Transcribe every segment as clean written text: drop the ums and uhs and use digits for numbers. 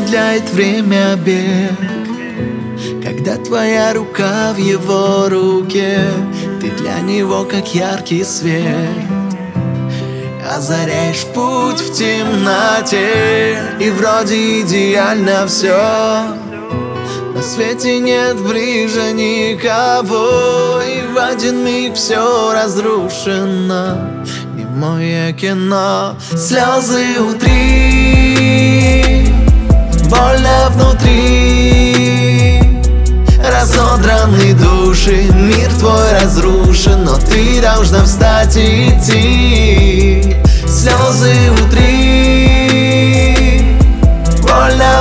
замедляет время бег, когда твоя рука в его руке. Ты для него как яркий свет, озаряешь путь в темноте. И вроде идеально все, на свете нет ближе никого. И в один миг все разрушено, немое кино. Слезы утри, больно внутри, разодраны души, мир твой разрушен, но ты должна встать и идти. Слезы утри, больно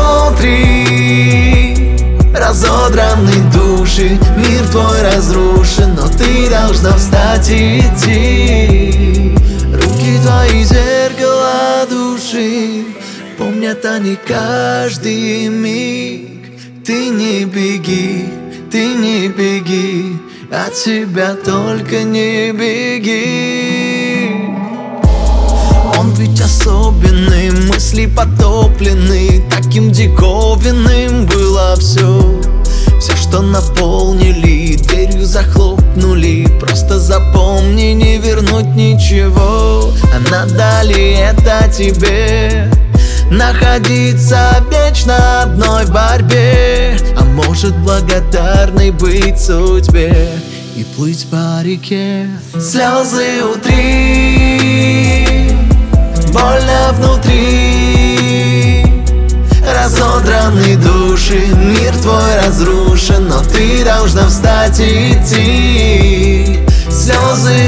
внутри, разодраны души, мир твой разрушен, но ты должна встать и идти. Руки твои зеркала души, помнят они каждый миг. Ты не беги, ты не беги, от себя только не беги. Он ведь особенный, мысли потоплены, таким диковинным было все. Все, что наполнили, дверью захлопнули. Просто запомни, не вернуть ничего. А надо ли это тебе? Находиться вечно одной борьбе, а может благодарной быть судьбе и плыть по реке. Слезы утри, больно внутри, разодраны души, мир твой разрушен, но ты должна встать и идти. Слезы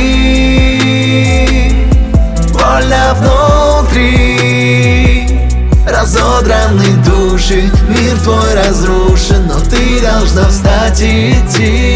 утри, больно внутри, разодраны души, мир твой разрушен, но ты должна встать и идти.